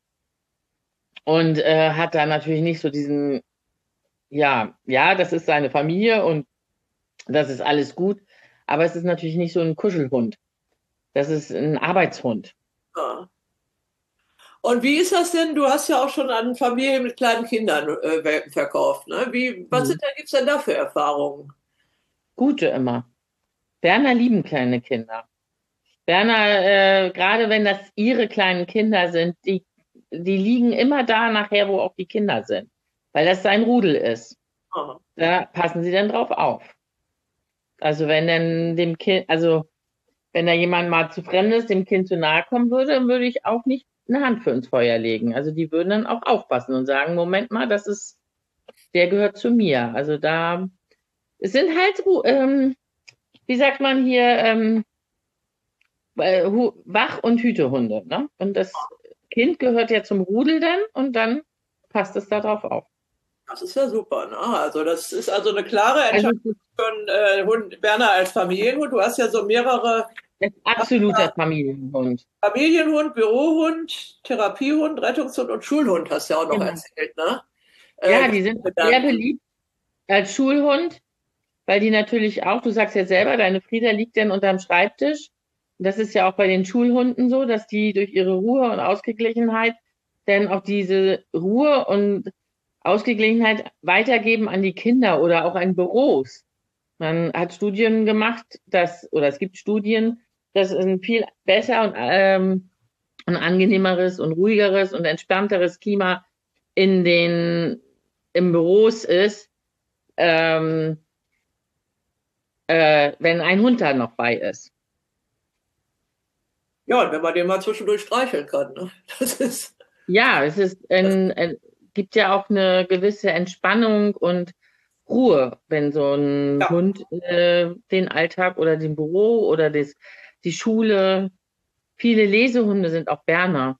und äh, hat da natürlich nicht so diesen, ja, ja, das ist seine Familie und das ist alles gut. Aber es ist natürlich nicht so ein Kuschelhund. Das ist ein Arbeitshund. Ja. Und wie ist das denn? Du hast ja auch schon an Familien mit kleinen Kindern äh, Welpen verkauft, ne? Wie, was Mhm. sind da, gibt's denn da für Erfahrungen? Gute immer. Berner lieben kleine Kinder. Berner, äh, gerade wenn das ihre kleinen Kinder sind, die, die liegen immer da nachher, wo auch die Kinder sind, weil das sein Rudel ist. Aha. Da passen sie dann drauf auf. Also wenn dann dem Kind, also wenn da jemand mal zu fremd ist, dem Kind zu nahe kommen würde, dann würde ich auch nicht eine Hand für ins Feuer legen. Also die würden dann auch aufpassen und sagen, Moment mal, das ist, der gehört zu mir. Also da, es sind halt, ähm, wie sagt man hier, ähm, äh, Wach- und Hütehunde, ne? Und das Kind gehört ja zum Rudel dann und dann passt es da drauf auf. Das ist ja super, ne? Also das ist also eine klare Also Entscheidung es ist, von äh, Hund, Berner als Familienhund. Du hast ja so mehrere es ist absoluter Familienhund. Familienhund, Bürohund, Therapiehund, Rettungshund und Schulhund hast du ja auch noch Genau. erzählt, ne? Äh, Ja, die sind auch sehr Gedanken. beliebt als Schulhund, weil die natürlich auch, du sagst ja selber, deine Frieda liegt dann unterm Schreibtisch. Das ist ja auch bei den Schulhunden so, dass die durch ihre Ruhe und Ausgeglichenheit dann auch diese Ruhe und Ausgeglichenheit weitergeben an die Kinder oder auch an Büros. Man hat Studien gemacht, dass, oder es gibt Studien, dass ein viel besser und ähm, ein angenehmeres und ruhigeres und entspannteres Klima in den im Büros ist, ähm, äh, wenn ein Hund da noch bei ist. Ja, und wenn man den mal zwischendurch streicheln kann, ne? Das ist, Ja, es ist das, ein, ein, gibt ja auch eine gewisse Entspannung und Ruhe, wenn so ein ja, Hund äh, den Alltag oder den Büro oder das, die Schule, viele Lesehunde sind auch Berner.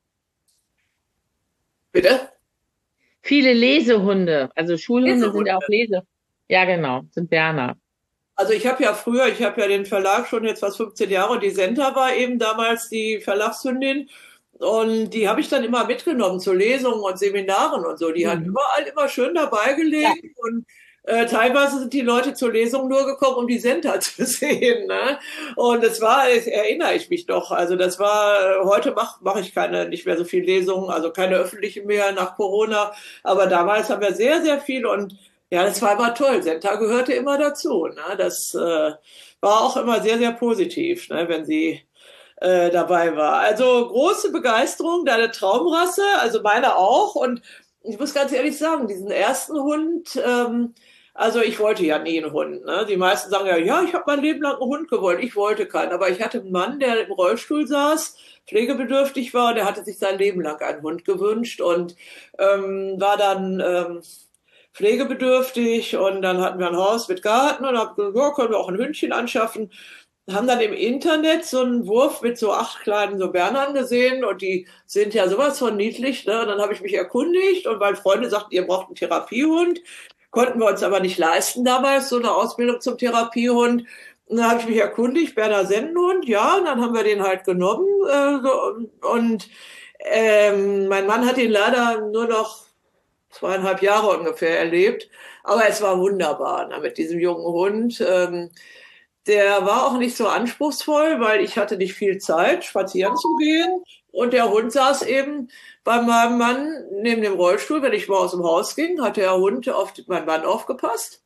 bitte? Viele Lesehunde, also Schulhunde sind ja auch Lesehunde. Lese. Ja, genau, sind Berner. Also ich habe ja früher, ich habe ja den Verlag schon jetzt fast fünfzehn Jahre und die Senta war eben damals die Verlagshündin und die habe ich dann immer mitgenommen zu Lesungen und Seminaren und so. Die hat Mhm. überall immer schön dabei Ja, gelegen und äh, teilweise sind die Leute zur Lesung nur gekommen, um die Senta zu sehen. Ne? Und das war, ich, erinnere ich mich noch, also das war, heute mache mach ich keine, nicht mehr so viel Lesungen, also keine öffentlichen mehr nach Corona, aber damals haben wir sehr, sehr viel und ja, das war immer toll. Senta gehörte immer dazu. Ne? Das äh, war auch immer sehr, sehr positiv, ne? Wenn sie äh, dabei war. Also große Begeisterung, deine Traumrasse, also meine auch. Und ich muss ganz ehrlich sagen, diesen ersten Hund, ähm, also ich wollte ja nie einen Hund. Ne? Die meisten sagen ja, ja, ich habe mein Leben lang einen Hund gewollt. Ich wollte keinen. Aber ich hatte einen Mann, der im Rollstuhl saß, pflegebedürftig war, der hatte sich sein Leben lang einen Hund gewünscht und ähm, war dann ähm, pflegebedürftig und dann hatten wir ein Haus mit Garten und haben gesagt, ja, können wir auch ein Hündchen anschaffen. Haben dann im Internet so einen Wurf mit so acht kleinen so Bernern gesehen und die sind ja sowas von niedlich. Ne? Und dann habe ich mich erkundigt und weil Freunde sagten, ihr braucht einen Therapiehund, konnten wir uns aber nicht leisten damals, so eine Ausbildung zum Therapiehund. Und dann habe ich mich erkundigt, Berner Sennenhund, ja, und dann haben wir den halt genommen äh, so, und ähm, mein Mann hat ihn leider nur noch zweieinhalb Jahre ungefähr erlebt. Aber es war wunderbar, ne, mit diesem jungen Hund. Ähm, der war auch nicht so anspruchsvoll, weil ich hatte nicht viel Zeit, spazieren zu gehen. Und der Hund saß eben bei meinem Mann neben dem Rollstuhl. Wenn ich mal aus dem Haus ging, hat der Hund auf meinen Mann aufgepasst.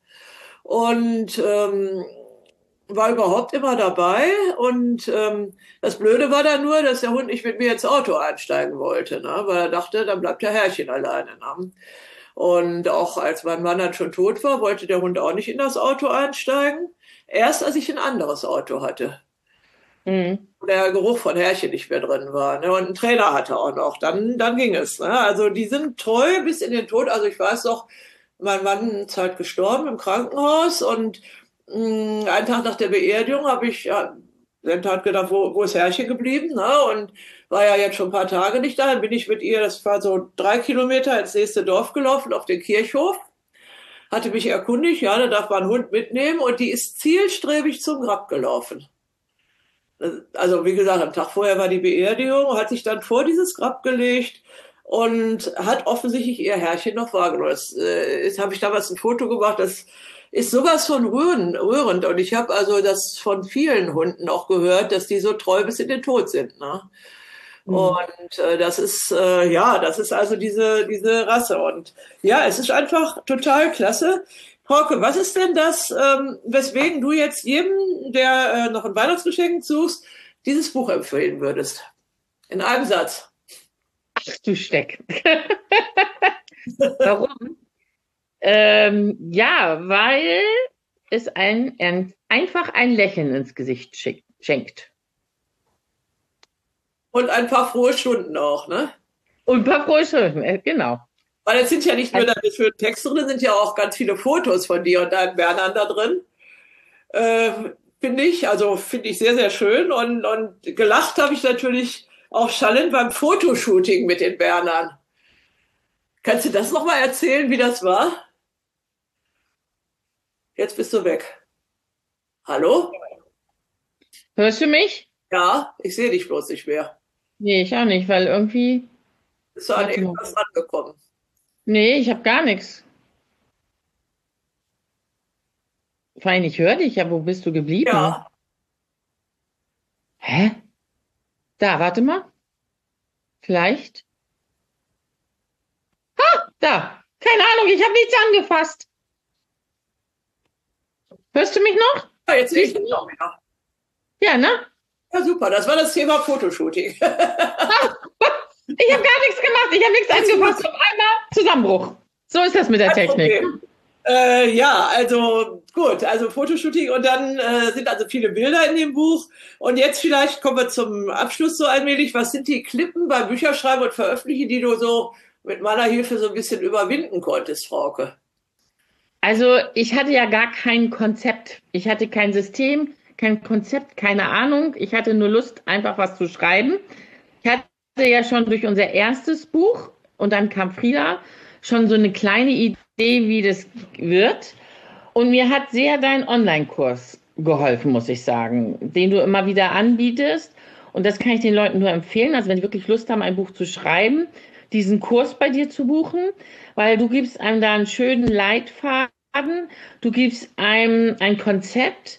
Und ähm, war überhaupt immer dabei. Und ähm, das Blöde war dann nur, dass der Hund nicht mit mir ins Auto einsteigen wollte, ne? Weil er dachte, dann bleibt der Herrchen alleine. Ne? Und auch als mein Mann dann schon tot war, wollte der Hund auch nicht in das Auto einsteigen. Erst als ich ein anderes Auto hatte, mhm. wo der Geruch von Herrchen nicht mehr drin war. Ne? Und einen Trailer hatte auch noch. Dann, dann ging es. Ne? Also die sind treu bis in den Tod. Also ich weiß doch, mein Mann ist halt gestorben im Krankenhaus und mh, einen Tag nach der Beerdigung habe ich ja, dann hat gedacht, wo, wo ist Herrchen geblieben? Ne? Und war ja jetzt schon ein paar Tage nicht da. Dann bin ich mit ihr, das war so drei Kilometer ins nächste Dorf gelaufen, auf den Kirchhof. Hatte mich erkundigt, ja, da darf man einen Hund mitnehmen und die ist zielstrebig zum Grab gelaufen. Also wie gesagt, am Tag vorher war die Beerdigung, hat sich dann vor dieses Grab gelegt und hat offensichtlich ihr Herrchen noch wahrgenommen. Das, äh, das habe ich damals ein Foto gemacht, das ist sowas von rührend. rührend. Und ich habe also das von vielen Hunden auch gehört, dass die so treu bis in den Tod sind. Ne? Mhm. Und äh, das ist, äh, ja, das ist also diese, diese Rasse. Und ja, es ist einfach total klasse. Frauke, was ist denn das, ähm, weswegen du jetzt jedem, der äh, noch ein Weihnachtsgeschenk suchst, dieses Buch empfehlen würdest? In einem Satz. Ach du Steck. Warum? Ähm, ja, weil es ein, ein, einfach ein Lächeln ins Gesicht schenkt. Und ein paar frohe Stunden auch, ne? Und ein paar frohe Stunden, genau. Weil es sind ja nicht nur deine schönen Texte drin, sind ja auch ganz viele Fotos von dir und deinen Bernern da drin. Äh, finde ich, also finde ich sehr, sehr schön. Und, und gelacht habe ich natürlich auch schallend beim Fotoshooting mit den Bernern. Kannst du das nochmal erzählen, wie das war? Jetzt bist du weg. Hallo? Hörst du mich? Ja, ich sehe dich bloß nicht mehr. Nee, ich auch nicht, weil irgendwie... Bist du an irgendwas rangekommen? Nee, ich habe gar nichts. Fein, ich höre dich, ja, wo bist du geblieben? Ja. Hä? Da, warte mal. Vielleicht. Ha, da. Keine Ahnung, ich habe nichts angefasst. Hörst du mich noch? Ja, jetzt sehe ich dich noch mehr. Ja, ne? Ja, super. Das war das Thema Fotoshooting. Ich habe gar nichts gemacht. Ich habe nichts angefasst. Auf einmal Zusammenbruch. So ist das mit der Kein Technik. Äh, ja, also gut, also Fotoshooting und dann äh, sind also viele Bilder in dem Buch. Und jetzt vielleicht kommen wir zum Abschluss so allmählich. Was sind die Klippen beim Bücherschreiben und Veröffentlichen, die du so mit meiner Hilfe so ein bisschen überwinden konntest, Frauke? Also ich hatte ja gar kein Konzept. Ich hatte kein System, kein Konzept, keine Ahnung. Ich hatte nur Lust, einfach was zu schreiben. Ich hatte ja schon durch unser erstes Buch und dann kam Frieda schon so eine kleine Idee, wie das wird. Und mir hat sehr dein Online-Kurs geholfen, muss ich sagen, den du immer wieder anbietest. Und das kann ich den Leuten nur empfehlen. Also wenn die wirklich Lust haben, ein Buch zu schreiben, diesen Kurs bei dir zu buchen, weil du gibst einem da einen schönen Leitfaden, du gibst einem ein Konzept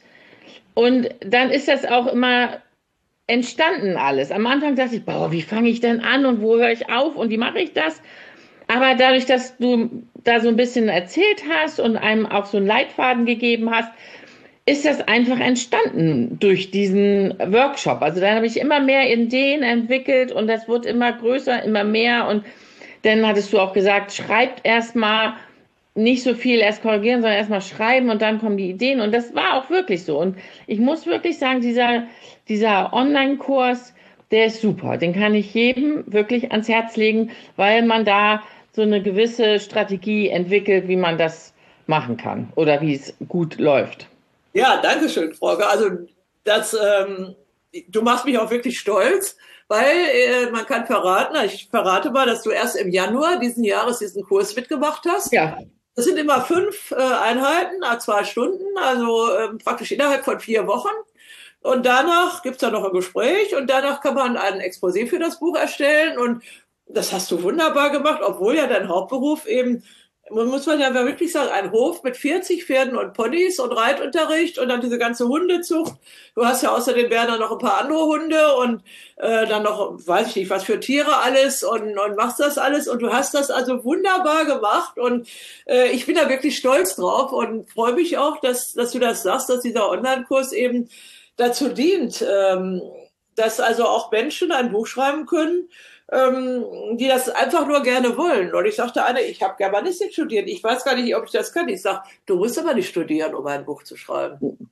und dann ist das auch immer entstanden alles. Am Anfang dachte ich, boah, wie fange ich denn an und wo höre ich auf und wie mache ich das? Aber dadurch, dass du da so ein bisschen erzählt hast und einem auch so einen Leitfaden gegeben hast, ist das einfach entstanden durch diesen Workshop. Also dann habe ich immer mehr Ideen entwickelt und das wurde immer größer, immer mehr. Und dann hattest du auch gesagt, schreibt erstmal nicht so viel erst korrigieren, sondern erstmal schreiben und dann kommen die Ideen. Und das war auch wirklich so. Und ich muss wirklich sagen, dieser, dieser Online-Kurs, der ist super. Den kann ich jedem wirklich ans Herz legen, weil man da so eine gewisse Strategie entwickelt, wie man das machen kann oder wie es gut läuft. Ja, danke schön, Frauke. Also das, ähm, du machst mich auch wirklich stolz, weil äh, man kann verraten, ich verrate mal, dass du erst im Januar diesen Jahres diesen Kurs mitgemacht hast. Ja. Das sind immer fünf äh, Einheiten, a zwei Stunden, also ähm, praktisch innerhalb von vier Wochen. Und danach gibt's dann noch ein Gespräch und danach kann man ein Exposé für das Buch erstellen. Und das hast du wunderbar gemacht, obwohl ja dein Hauptberuf eben, muss man ja wirklich sagen, ein Hof mit vierzig Pferden und Ponys und Reitunterricht und dann diese ganze Hundezucht. Du hast ja außer den Bären noch ein paar andere Hunde und äh, dann noch, weiß ich nicht, was für Tiere alles und, und machst das alles und du hast das also wunderbar gemacht und äh, ich bin da wirklich stolz drauf und freue mich auch, dass, dass du das sagst, dass dieser Online-Kurs eben dazu dient, ähm, dass also auch Menschen ein Buch schreiben können, ähm, die das einfach nur gerne wollen. Und ich sagte eine, ich habe Germanistik studiert, ich weiß gar nicht, ob ich das kann. Ich sage, du musst aber nicht studieren, um ein Buch zu schreiben.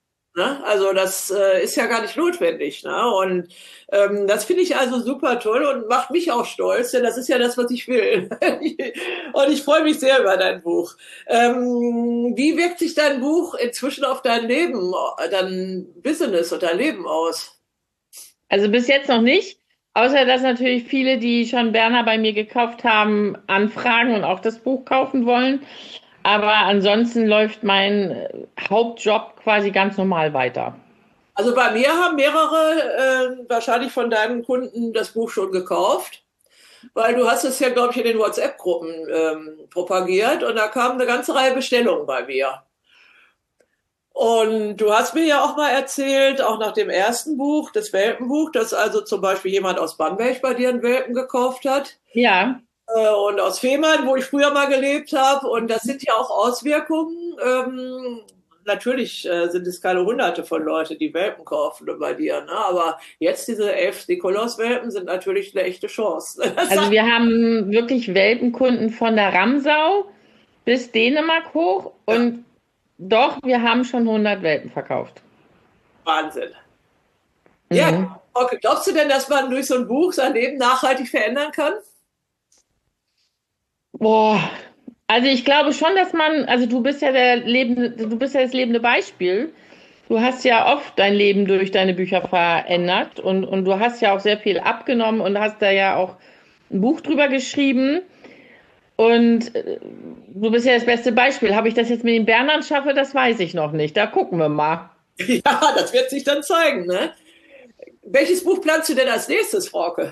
Ne? Also das äh, ist ja gar nicht notwendig. Ne? Und ähm, das finde ich also super toll und macht mich auch stolz, denn das ist ja das, was ich will. Und ich freue mich sehr über dein Buch. Ähm, wie wirkt sich dein Buch inzwischen auf dein Leben, dein Business und dein Leben aus? Also bis jetzt noch nicht. Außer dass natürlich viele, die schon Berner bei mir gekauft haben, anfragen und auch das Buch kaufen wollen. Aber ansonsten läuft mein Hauptjob quasi ganz normal weiter. Also bei mir haben mehrere äh, wahrscheinlich von deinen Kunden das Buch schon gekauft, weil du hast es ja, glaube ich, in den WhatsApp-Gruppen ähm, propagiert und da kam eine ganze Reihe Bestellungen bei mir. Und du hast mir ja auch mal erzählt, auch nach dem ersten Buch, das Welpenbuch, dass also zum Beispiel jemand aus Bamberg bei dir einen Welpen gekauft hat. Ja. Äh, und aus Fehmarn, wo ich früher mal gelebt habe. Und das sind ja auch Auswirkungen. Ähm, natürlich äh, sind es keine Hunderte von Leuten, die Welpen kaufen bei dir. Ne? Aber jetzt diese elf Nikolaus-Welpen sind natürlich eine echte Chance. Also wir haben wirklich Welpenkunden von der Ramsau bis Dänemark hoch und doch, wir haben schon hundert Welpen verkauft. Wahnsinn. Mhm. Ja, okay. Glaubst du denn, dass man durch so ein Buch sein Leben nachhaltig verändern kann? Boah, also ich glaube schon, dass man, also du bist ja der lebende, du bist ja das lebende Beispiel. Du hast ja oft dein Leben durch deine Bücher verändert und, und du hast ja auch sehr viel abgenommen und hast da ja auch ein Buch drüber geschrieben. Und äh, du bist ja das beste Beispiel. Habe ich das jetzt mit den Bernern schaffe, das weiß ich noch nicht. Da gucken wir mal. Ja, das wird sich dann zeigen, ne? Welches Buch planst du denn als nächstes, Frauke?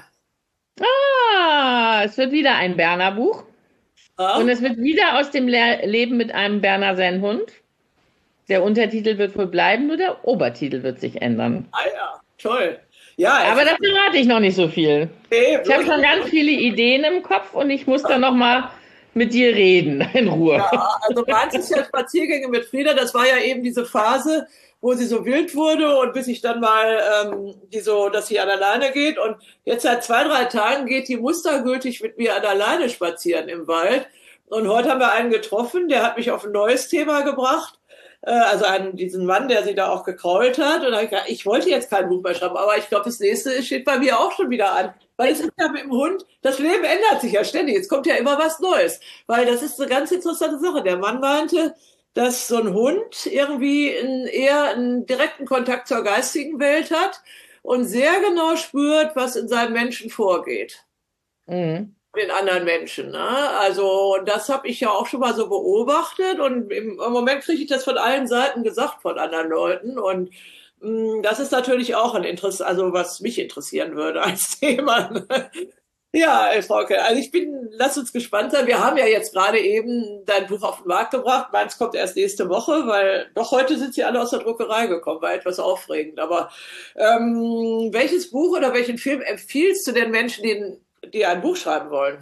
Ah, es wird wieder ein Berner Buch. Ja? Und es wird wieder aus dem Le Leben mit einem Berner Sennhund. Der Untertitel wird wohl bleiben, nur der Obertitel wird sich ändern. Ah ja, toll. Ja, Aber das verrate ich noch nicht so viel. nee, Ich habe schon ganz viele Ideen im Kopf und ich muss dann noch mal mit dir reden, in Ruhe. Ja, also meins ist ja Spaziergänge mit Frieda. Das war ja eben diese Phase, wo sie so wild wurde und bis ich dann mal, ähm, die so, dass sie an der Leine geht. Und jetzt seit zwei, drei Tagen geht die mustergültig mit mir an der Leine spazieren im Wald. Und heute haben wir einen getroffen, der hat mich auf ein neues Thema gebracht. Äh, also einen, diesen Mann, der sie da auch gekrault hat. Und ich, ich wollte jetzt kein Buch mehr schreiben, aber ich glaube, das nächste steht bei mir auch schon wieder an. Weil es ist ja mit dem Hund, das Leben ändert sich ja ständig. Es kommt ja immer was Neues. Weil das ist eine ganz interessante Sache. Der Mann meinte, dass so ein Hund irgendwie einen, eher einen direkten Kontakt zur geistigen Welt hat und sehr genau spürt, was in seinem Menschen vorgeht. Mhm. Den anderen Menschen. Ne? Also das habe ich ja auch schon mal so beobachtet und im, im Moment kriege ich das von allen Seiten gesagt von anderen Leuten und mh, das ist natürlich auch ein Interesse, also was mich interessieren würde als Thema. Ne? Ja, ey, Frauke, also ich bin, lass uns gespannt sein. Wir haben ja jetzt gerade eben dein Buch auf den Markt gebracht. Meins kommt erst nächste Woche, weil doch heute sind sie alle aus der Druckerei gekommen, war etwas aufregend. Aber ähm, welches Buch oder welchen Film empfiehlst du den Menschen, die, die ein Buch schreiben wollen?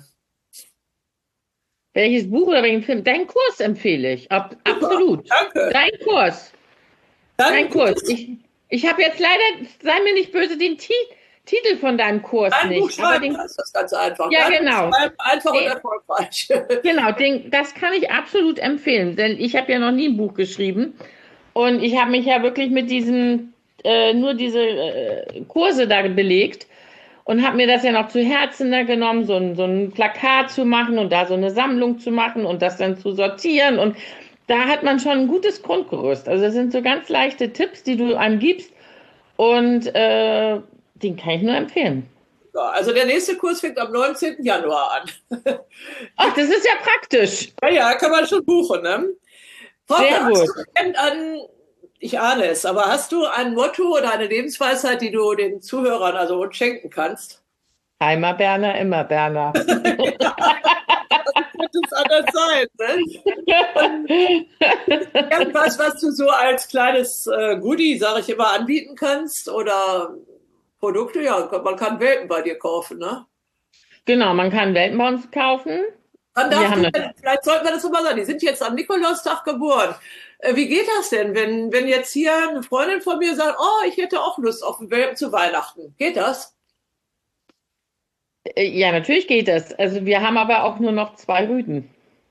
Welches Buch oder welchen Film? Deinen Kurs empfehle ich. Ab, absolut. Danke. Dein Kurs. Dann Dein Kurs. Ich, ich habe jetzt leider, sei mir nicht böse, den Ti Titel von deinem Kurs ein nicht. Buch schreiben, den, das ist ganz einfach. Ja, Dein genau. Buch schreiben, einfach und Den- erfolgreich. Genau, den, das kann ich absolut empfehlen, denn ich habe ja noch nie ein Buch geschrieben und ich habe mich ja wirklich mit diesen, äh, nur diese äh, Kurse da belegt und habe mir das ja noch zu Herzen da genommen, so ein, so ein Plakat zu machen und da so eine Sammlung zu machen und das dann zu sortieren und da hat man schon ein gutes Grundgerüst. Also das sind so ganz leichte Tipps, die du einem gibst und äh, den kann ich nur empfehlen. Ja, also der nächste Kurs fängt am neunzehnten Januar an. Ach, das ist ja praktisch. Ja, ja, kann man schon buchen, ne? Frauke, Sehr hast gut. du denn an, ich ahne es, aber hast du ein Motto oder eine Lebensweisheit, die du den Zuhörern also uns schenken kannst? Einmal Berner, immer Berner. Könnte es anders sein, ne? Irgendwas, was du so als kleines äh, Goodie, sage ich immer, anbieten kannst oder Produkte, ja, man kann Welpen bei dir kaufen, ne? Genau, man kann Welpen bei uns kaufen. Wann Wir darf haben du, das, vielleicht sollten wir das so mal sagen, die sind jetzt am Nikolaustag geboren. Äh, wie geht das denn, wenn, wenn jetzt hier eine Freundin von mir sagt, oh, ich hätte auch Lust auf einen Welpen zu Weihnachten? Geht das? äh, ja, natürlich geht das. Also wir haben aber auch nur noch zwei Rüden.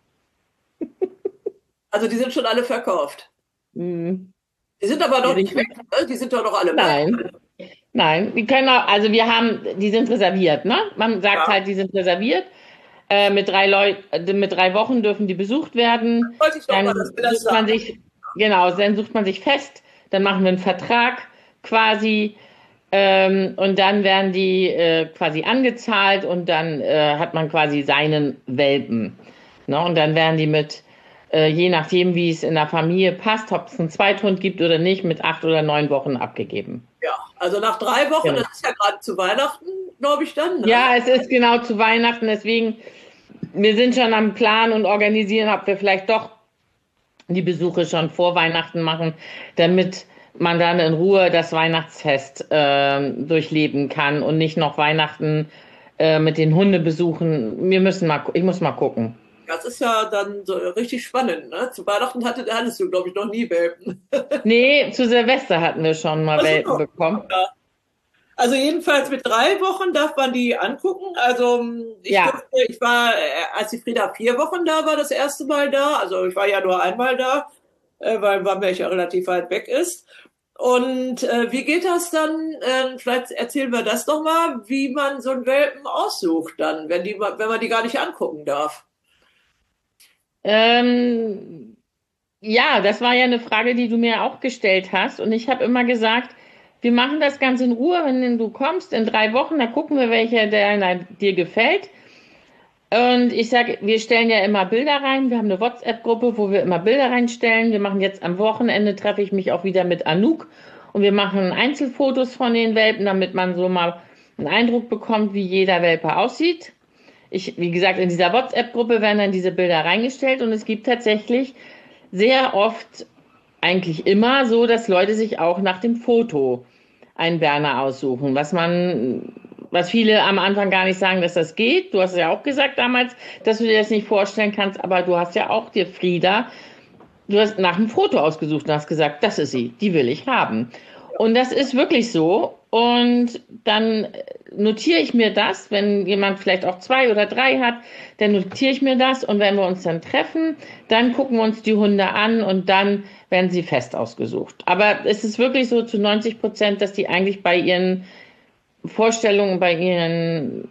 Also die sind schon alle verkauft. Hm. Die sind aber noch Die nicht sind- weg, ne? Die sind doch noch alle Nein, bei. nein, die können auch, also wir haben, die sind reserviert, ne? Man sagt Ja. halt, die sind reserviert. Äh, mit drei Leuten, mit drei Wochen dürfen die besucht werden. Wollte ich doch Dann mal, dass wir das sucht man sagen. sich, genau, dann sucht man sich fest, dann machen wir einen Vertrag quasi ähm, und dann werden die äh, quasi angezahlt und dann äh, hat man quasi seinen Welpen. Ne? Und dann werden die mit, äh, je nachdem, wie es in der Familie passt, ob es einen Zweithund gibt oder nicht, mit acht oder neun Wochen abgegeben. Ja, also nach drei Wochen, Genau. das ist ja gerade zu Weihnachten, glaube ich dann. Ne? Ja, es ist genau zu Weihnachten, deswegen, wir sind schon am Plan und organisieren, ob wir vielleicht doch die Besuche schon vor Weihnachten machen, damit man dann in Ruhe das Weihnachtsfest äh, durchleben kann und nicht noch Weihnachten äh, mit den Hundebesuchen. Wir müssen mal, ich muss mal gucken. Das ist ja dann so richtig spannend, ne? Zu Weihnachten hatte, hattest du, glaube ich, noch nie Welpen. Nee, zu Silvester hatten wir schon mal Also, Welpen bekommen. ja. Also jedenfalls mit drei Wochen darf man die angucken. Also ich, Ja. durfte, ich war, als die Frieda vier Wochen da war, das erste Mal da. Also ich war ja nur einmal da, weil Bamberg ja relativ weit weg ist. Und äh, wie geht das dann? Äh, vielleicht erzählen wir das doch mal, wie man so einen Welpen aussucht dann, wenn die, wenn man die gar nicht angucken darf. Ähm, ja, das war ja eine Frage, die du mir auch gestellt hast. Und ich habe immer gesagt, wir machen das ganz in Ruhe, wenn du kommst in drei Wochen, da gucken wir, welcher der dir gefällt. Und ich sage, wir stellen ja immer Bilder rein. Wir haben eine WhatsApp-Gruppe, wo wir immer Bilder reinstellen. Wir machen jetzt am Wochenende, treffe ich mich auch wieder mit Anouk. Und wir machen Einzelfotos von den Welpen, damit man so mal einen Eindruck bekommt, wie jeder Welpe aussieht. Ich, wie gesagt, in dieser WhatsApp-Gruppe werden dann diese Bilder reingestellt. Und es gibt tatsächlich sehr oft, eigentlich immer so, dass Leute sich auch nach dem Foto einen Berner aussuchen, was man, was viele am Anfang gar nicht sagen, dass das geht. Du hast ja auch gesagt damals, dass du dir das nicht vorstellen kannst, aber du hast ja auch dir Frieda, du hast nach einem Foto ausgesucht und hast gesagt, das ist sie, die will ich haben. Und das ist wirklich so. Und dann notiere ich mir das, wenn jemand vielleicht auch zwei oder drei hat, dann notiere ich mir das. Und wenn wir uns dann treffen, dann gucken wir uns die Hunde an und dann werden sie fest ausgesucht. Aber es ist wirklich so zu neunzig Prozent, dass die eigentlich bei ihren Vorstellungen, bei ihren,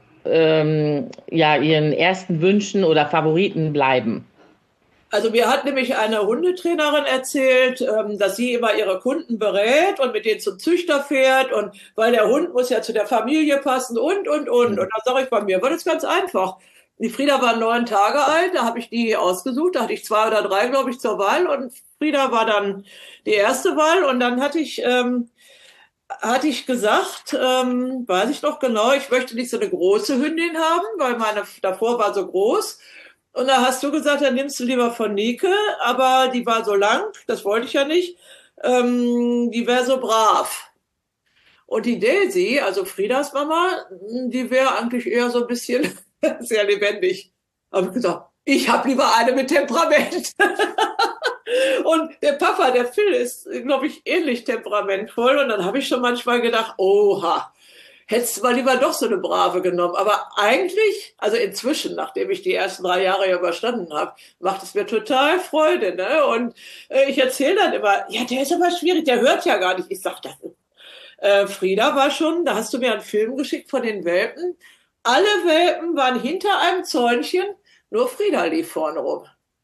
ähm, ja, ihren ersten Wünschen oder Favoriten bleiben. Also mir hat nämlich eine Hundetrainerin erzählt, dass sie immer ihre Kunden berät und mit denen zum Züchter fährt und weil der Hund muss ja zu der Familie passen und, und, und. Und da sage ich, bei mir war das ganz einfach. Die Frieda war neun Tage alt, da habe ich die ausgesucht, da hatte ich zwei oder drei, glaube ich, zur Wahl und Frieda war dann die erste Wahl und dann hatte ich, ähm, hatte ich gesagt, ähm, weiß ich noch genau, ich möchte nicht so eine große Hündin haben, weil meine davor war so groß. Und da hast du gesagt, dann nimmst du lieber von Nike, aber die war so lang, das wollte ich ja nicht, ähm, die wäre so brav. Und die Daisy, also Friedas Mama, die wäre eigentlich eher so ein bisschen sehr lebendig. Habe ich gesagt, ich habe lieber eine mit Temperament. Und der Papa, der Phil, ist, glaube ich, ähnlich temperamentvoll. Und dann habe ich schon manchmal gedacht, oha, hättest du mal lieber doch so eine Brave genommen. Aber eigentlich, also inzwischen, nachdem ich die ersten drei Jahre ja überstanden habe, macht es mir total Freude. Ne? Und äh, ich erzähle dann immer, ja, der ist aber schwierig, der hört ja gar nicht. Ich sag, das äh, Frieda war schon, da hast du mir einen Film geschickt von den Welpen. Alle Welpen waren hinter einem Zäunchen, nur Frieda lief vorne rum.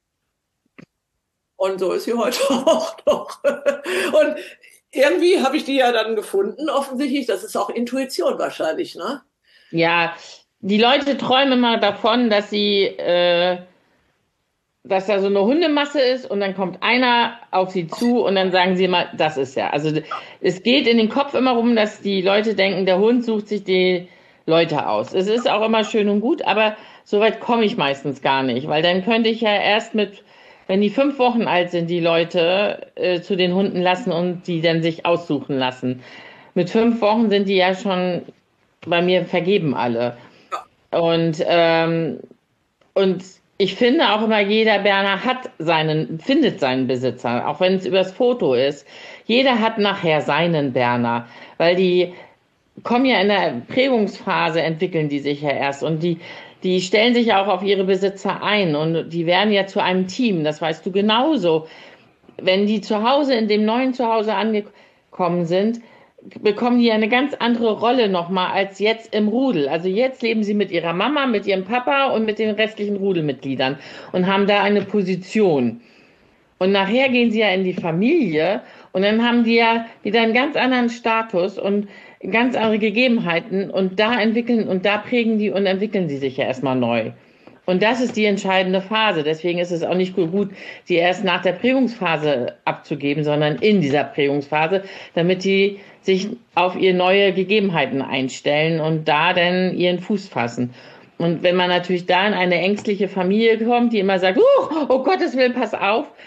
Und so ist sie heute auch noch. Und irgendwie habe ich die ja dann gefunden, offensichtlich. Das ist auch Intuition wahrscheinlich, ne? Ja, die Leute träumen immer davon, dass sie, äh, dass da so eine Hundemasse ist und dann kommt einer auf sie zu und dann sagen sie immer, das ist ja. Also es geht in den Kopf immer rum, dass die Leute denken, der Hund sucht sich die Leute aus. Es ist auch immer schön und gut, aber so weit komme ich meistens gar nicht, weil dann könnte ich ja erst mit, wenn die fünf Wochen alt sind, die Leute äh, zu den Hunden lassen und die dann sich aussuchen lassen. Mit fünf Wochen sind die ja schon bei mir vergeben alle. Und, ähm, und ich finde auch immer, jeder Berner hat seinen, findet seinen Besitzer, auch wenn es übers Foto ist. Jeder hat nachher seinen Berner, weil die kommen ja in der Prägungsphase, entwickeln die sich ja erst und die Die stellen sich auch auf ihre Besitzer ein und die werden ja zu einem Team, das weißt du genauso. Wenn die zu Hause, in dem neuen Zuhause angekommen sind, bekommen die eine ganz andere Rolle nochmal als jetzt im Rudel. Also jetzt leben sie mit ihrer Mama, mit ihrem Papa und mit den restlichen Rudelmitgliedern und haben da eine Position. Und nachher gehen sie ja in die Familie und dann haben die ja wieder einen ganz anderen Status und ganz andere Gegebenheiten und da entwickeln und da prägen die und entwickeln sie sich ja erstmal neu. Und das ist die entscheidende Phase. Deswegen ist es auch nicht gut, sie erst nach der Prägungsphase abzugeben, sondern in dieser Prägungsphase, damit die sich auf ihre neue Gegebenheiten einstellen und da dann ihren Fuß fassen. Und wenn man natürlich da in eine ängstliche Familie kommt, die immer sagt, oh, oh Gottes Willen, pass auf,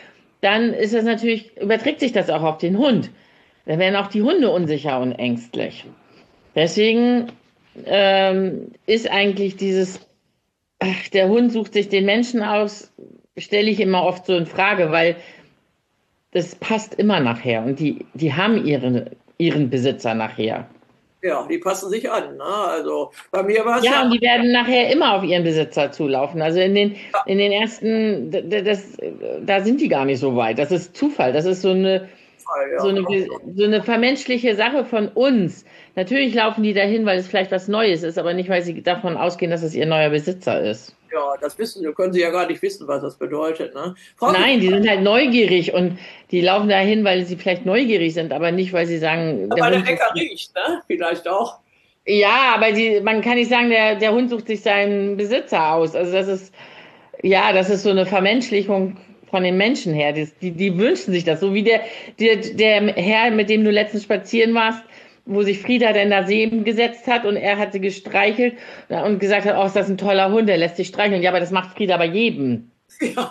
dann ist es natürlich, überträgt sich das auch auf den Hund. Dann werden auch die Hunde unsicher und ängstlich. Deswegen ähm, ist eigentlich dieses, ach, der Hund sucht sich den Menschen aus, stelle ich immer oft so in Frage, weil das passt immer nachher und die, die haben ihren, ihren Besitzer nachher. Ja, die passen sich an. Ne? Also bei mir war es ja, ja. Und die werden nachher immer auf ihren Besitzer zulaufen. Also in den, Ja. in den ersten, das, da sind die gar nicht so weit. Das ist Zufall. Das ist so eine, Ja. so eine, so eine vermenschliche Sache von uns. Natürlich laufen die dahin, weil es vielleicht was Neues ist, aber nicht, weil sie davon ausgehen, dass es ihr neuer Besitzer ist. Ja, das wissen, können sie ja gar nicht wissen, was das bedeutet. Ne? Frau Nein, die sind halt neugierig und die laufen dahin, weil sie vielleicht neugierig sind, aber nicht, weil sie sagen, der, der Lecker riecht, ne? Vielleicht auch. Ja, aber die, man kann nicht sagen, der, der Hund sucht sich seinen Besitzer aus. Also das ist, ja, das ist so eine Vermenschlichung von den Menschen her. Die, die, die wünschen sich das. So wie der, der, der Herr, mit dem du letztens spazieren warst, wo sich Frieda dann da neben gesetzt hat und er hat sie gestreichelt und gesagt hat, oh, ist das ein toller Hund, der lässt sich streicheln. Ja, aber das macht Frieda bei jedem. Ja.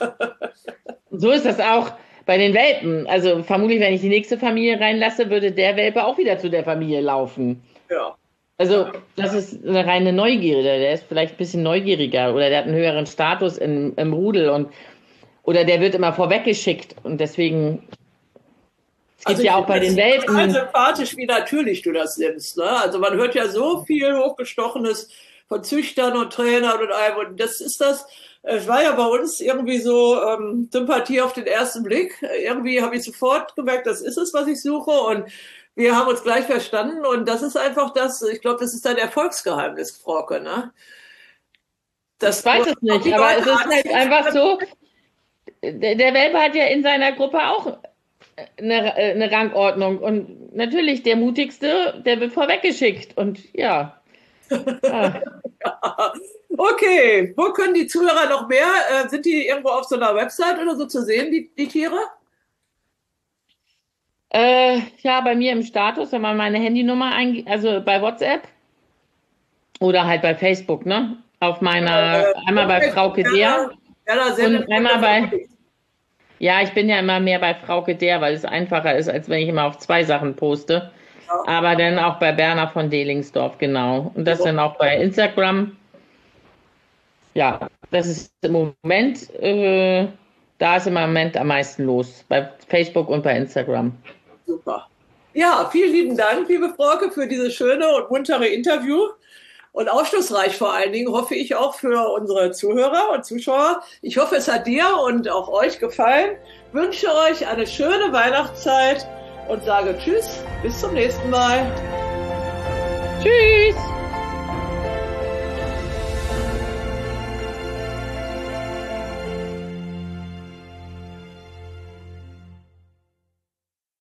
So ist das auch bei den Welpen. Also vermutlich, wenn ich die nächste Familie reinlasse, würde der Welpe auch wieder zu der Familie laufen. Ja. Also das ist eine reine Neugierde. Der ist vielleicht ein bisschen neugieriger oder der hat einen höheren Status im, im Rudel und oder der wird immer vorweggeschickt und deswegen es gibt Also ja auch bei den Welpen. Total sympathisch, wie natürlich du das nimmst. Ne? Also man hört ja so viel Hochgestochenes von Züchtern und Trainern und allem. Und das ist das, es war ja bei uns irgendwie so ähm, Sympathie auf den ersten Blick. Irgendwie habe ich sofort gemerkt, das ist es, was ich suche. Und wir haben uns gleich verstanden. Und das ist einfach das, ich glaube, das ist dein Erfolgsgeheimnis, Frauke. Ne? Das ich weiß es nicht, aber es ist halt einfach so, der, der Welpe hat ja in seiner Gruppe auch Eine, eine Rangordnung und natürlich der mutigste, der wird vorweggeschickt und ja. ja. Ja. Okay, wo können die Zuhörer noch mehr? Äh, sind die irgendwo auf so einer Website oder so zu sehen, die, die Tiere? Äh, ja, bei mir im Status, wenn man meine Handynummer eingibt, also bei WhatsApp oder halt bei Facebook, ne? Auf meiner, äh, einmal bei Frauke der und einmal bei Ja, ich bin ja immer mehr bei Frauke der, weil es einfacher ist, als wenn ich immer auf zwei Sachen poste. Ja. Aber dann auch bei Berner von Delingsdorf, genau. Und das ja. dann auch bei Instagram. Ja, das ist im Moment, äh, da ist im Moment am meisten los. Bei Facebook und bei Instagram. Super. Ja, vielen lieben Dank, liebe Frauke, für dieses schöne und muntere Interview. Und aufschlussreich vor allen Dingen, hoffe ich auch für unsere Zuhörer und Zuschauer. Ich hoffe, es hat dir und auch euch gefallen. Ich wünsche euch eine schöne Weihnachtszeit und sage Tschüss, bis zum nächsten Mal.